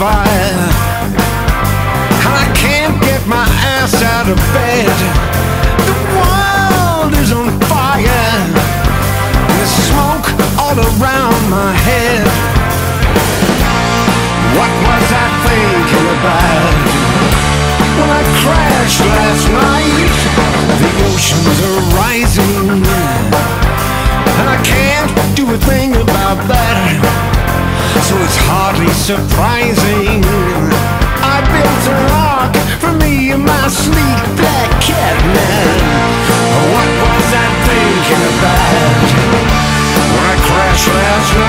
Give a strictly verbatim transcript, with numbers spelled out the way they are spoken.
fire, and I can't get my ass out of bed. The world is on fire, and there's smoke all around my head. What was I thinking about when I crashed last night? The oceans are rising, and I can't do a thing about that, so it's hardly surprising I built a rock for me and my sleek black cat man. What was I thinking about when I crashed last night?